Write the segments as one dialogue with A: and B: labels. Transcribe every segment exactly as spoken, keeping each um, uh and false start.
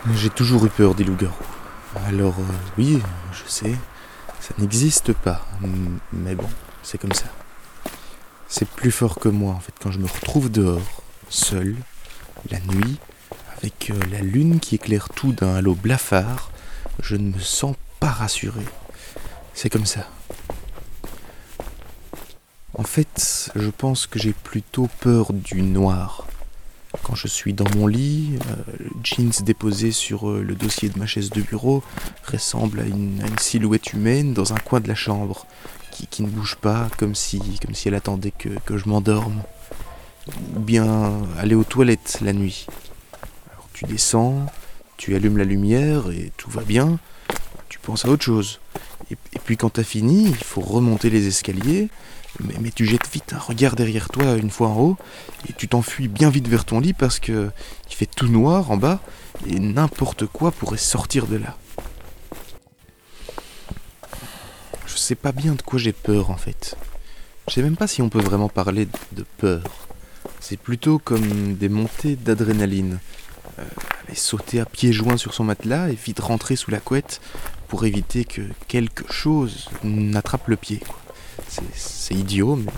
A: J'ai toujours eu peur des loups-garous. Alors, euh, oui, je sais, ça n'existe pas. M- Mais bon, c'est comme ça. C'est plus fort que moi, en fait, quand je me retrouve dehors, seul, la nuit, avec euh, la lune qui éclaire tout d'un halo blafard, je ne me sens pas rassuré. C'est comme ça. En fait, je pense que j'ai plutôt peur du noir. Quand je suis dans mon lit, euh, jeans déposé sur euh, le dossier de ma chaise de bureau ressemble à une, à une silhouette humaine dans un coin de la chambre, qui, qui ne bouge pas, comme si, comme si elle attendait que, que je m'endorme. Ou bien aller aux toilettes la nuit. Alors tu descends, tu allumes la lumière et tout va bien, tu penses à autre chose. Et, et puis quand t'as fini, il faut remonter les escaliers, mais, mais tu jettes vite un regard derrière toi une fois en haut, et tu t'enfuis bien vite vers ton lit parce que il fait tout noir en bas, et n'importe quoi pourrait sortir de là. Je sais pas bien de quoi j'ai peur en fait. Je sais même pas si on peut vraiment parler de peur. C'est plutôt comme des montées d'adrénaline. Euh, aller sauter à pieds joints sur son matelas et vite rentrer sous la couette pour éviter que quelque chose n'attrape le pied, quoi. C'est, c'est idiot, mais...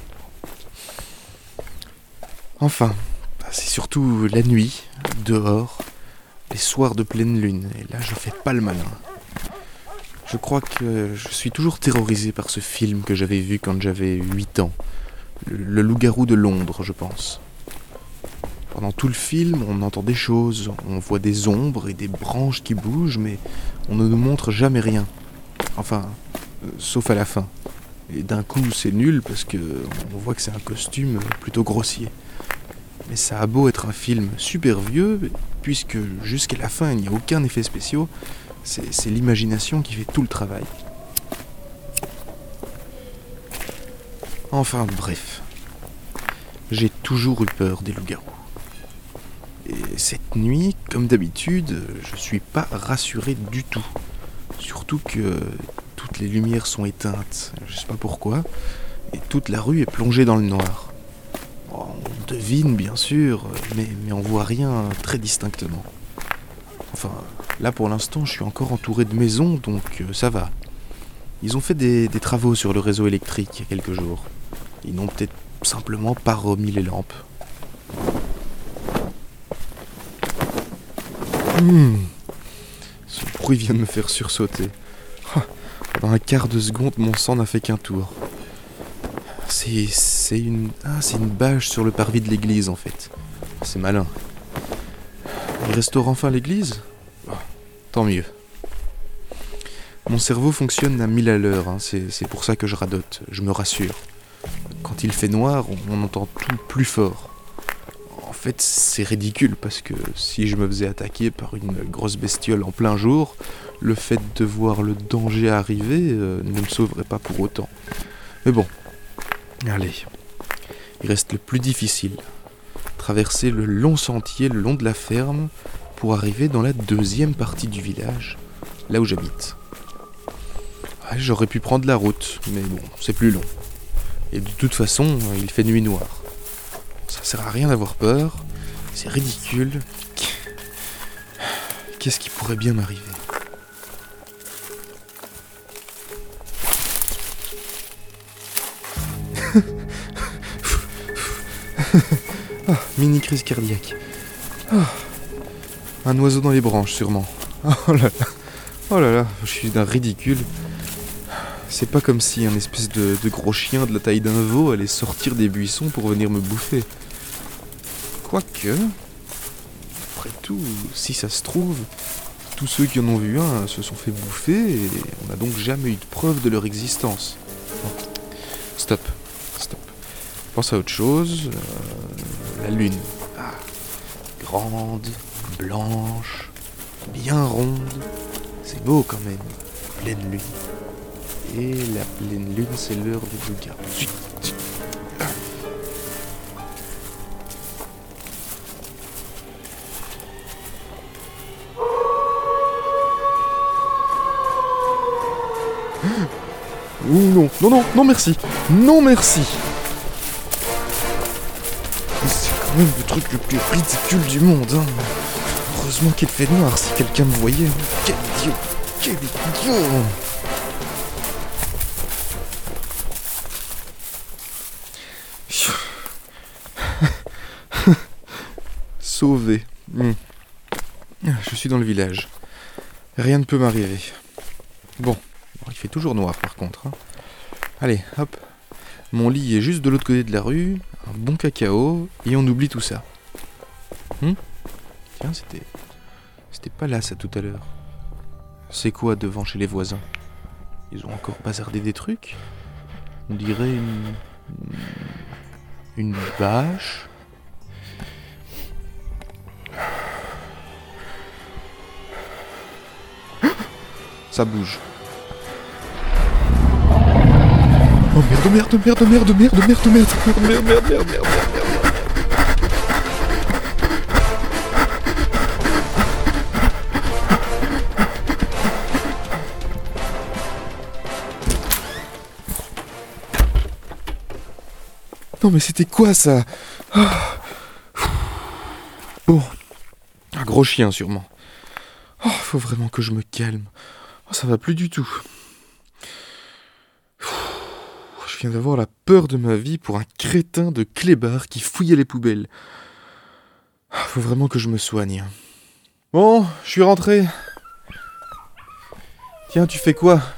A: Enfin, c'est surtout la nuit, dehors, les soirs de pleine lune, et là je fais pas le malin. Je crois que je suis toujours terrorisé par ce film que j'avais vu quand j'avais huit ans. Le, le loup-garou de Londres, je pense. Pendant tout le film, on entend des choses, on voit des ombres et des branches qui bougent, mais on ne nous montre jamais rien. Enfin, euh, sauf à la fin. Et d'un coup, c'est nul parce que on voit que c'est un costume plutôt grossier. Mais ça a beau être un film super vieux, puisque jusqu'à la fin, il n'y a aucun effet spécial, c'est, c'est l'imagination qui fait tout le travail. Enfin, bref. J'ai toujours eu peur des loups-garous. Et cette nuit, comme d'habitude, je suis pas rassuré du tout. Surtout que toutes les lumières sont éteintes, je sais pas pourquoi, et toute la rue est plongée dans le noir. Bon, on devine bien sûr, mais, mais on voit rien très distinctement. Enfin, là pour l'instant je suis encore entouré de maisons, donc euh, ça va. Ils ont fait des, des travaux sur le réseau électrique il y a quelques jours. Ils n'ont peut-être simplement pas remis les lampes. Mmh. Ce bruit vient de me faire sursauter. Pendant un quart de seconde, mon sang n'a fait qu'un tour. C'est, c'est une, ah, c'est une bâche sur le parvis de l'église en fait. C'est malin. Ils restaurent enfin l'église ? Oh, tant mieux. Mon cerveau fonctionne à mille à l'heure, hein. c'est, c'est pour ça que je radote, je me rassure. Quand il fait noir, on, on entend tout plus fort. En fait, c'est ridicule parce que si je me faisais attaquer par une grosse bestiole en plein jour, le fait de voir le danger arriver euh, ne me sauverait pas pour autant. Mais bon, allez, il reste le plus difficile. Traverser le long sentier le long de la ferme pour arriver dans la deuxième partie du village, là où j'habite. Ouais, j'aurais pu prendre la route, mais bon, c'est plus long. Et de toute façon, il fait nuit noire. Ça sert à rien d'avoir peur, c'est ridicule. Qu'est-ce qui pourrait bien m'arriver ? Ah, mini crise cardiaque. Ah, un oiseau dans les branches, sûrement. Oh là là, oh là là, je suis d'un ridicule. C'est pas comme si un espèce de, de gros chien de la taille d'un veau allait sortir des buissons pour venir me bouffer. Quoique, après tout, si ça se trouve, tous ceux qui en ont vu un se sont fait bouffer et on n'a donc jamais eu de preuve de leur existence. Bon, stop, stop. Pense à autre chose. Euh, la lune. Ah, grande, blanche, bien ronde. C'est beau quand même. Pleine lune. Et la pleine lune, c'est l'heure des loups-garous. Zut, zut. Ah. Oh non, non, non, non merci. Non merci. C'est quand même le truc le plus ridicule du monde, hein. Heureusement qu'il fait noir, si quelqu'un me voyait. Quel idiot! Quel idiot! Sauvé. Mmh. Je suis dans le village. Rien ne peut m'arriver. Bon, il fait toujours noir par contre. Hein. Allez, hop. Mon lit est juste de l'autre côté de la rue. Un bon cacao. Et on oublie tout ça. Hum Tiens, c'était... C'était pas là ça tout à l'heure. C'est quoi devant chez les voisins? Ils ont encore bazardé des trucs? On dirait une... Une bâche. Ça bouge. Oh merde, merde, merde, merde, merde, merde, merde, merde, merde, merde, merde, merde, merde, merde. Non mais c'était quoi ça? Ah. Bon, un gros chien sûrement. Oh, faut vraiment que je me calme. Oh, ça va plus du tout. Je viens d'avoir la peur de ma vie pour un crétin de clébard qui fouillait les poubelles. Faut vraiment que je me soigne. Bon, je suis rentré. Tiens, tu fais quoi?